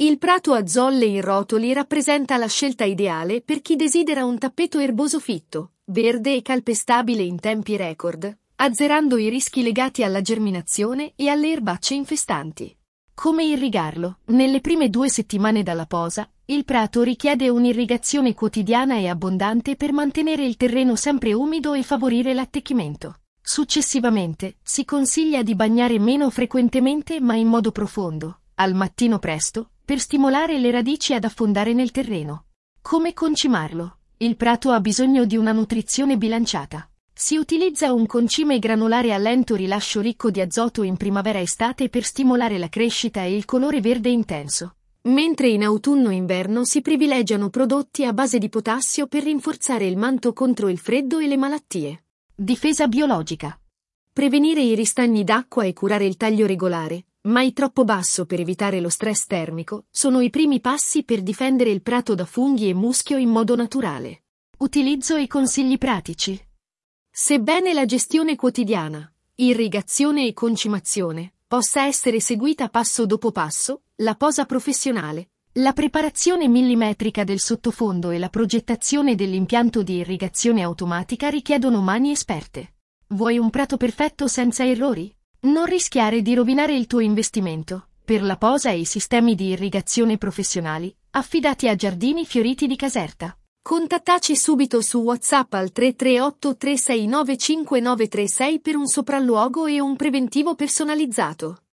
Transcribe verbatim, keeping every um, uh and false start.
Il prato a zolle in rotoli rappresenta la scelta ideale per chi desidera un tappeto erboso fitto, verde e calpestabile in tempi record, azzerando i rischi legati alla germinazione e alle erbacce infestanti. Come irrigarlo? Nelle prime due settimane dalla posa, il prato richiede un'irrigazione quotidiana e abbondante per mantenere il terreno sempre umido e favorire l'attecchimento. Successivamente, si consiglia di bagnare meno frequentemente ma in modo profondo, al mattino presto, per stimolare le radici ad affondare nel terreno. Come concimarlo? Il prato ha bisogno di una nutrizione bilanciata. Si utilizza un concime granulare a lento rilascio ricco di azoto in primavera-estate per stimolare la crescita e il colore verde intenso, mentre in autunno-inverno si privilegiano prodotti a base di potassio per rinforzare il manto contro il freddo e le malattie. Difesa biologica. Prevenire i ristagni d'acqua e curare il taglio regolare, mai troppo basso per evitare lo stress termico, sono i primi passi per difendere il prato da funghi e muschio in modo naturale. Utilizzo e consigli pratici. Sebbene la gestione quotidiana, irrigazione e concimazione, possa essere seguita passo dopo passo, la posa professionale, la preparazione millimetrica del sottofondo e la progettazione dell'impianto di irrigazione automatica richiedono mani esperte. Vuoi un prato perfetto senza errori? Non rischiare di rovinare il tuo investimento. Per la posa e i sistemi di irrigazione professionali, affidati a Giardini Fioriti di Caserta. Contattaci subito su WhatsApp al tre tre otto tre sei nove cinque nove tre sei per un sopralluogo e un preventivo personalizzato.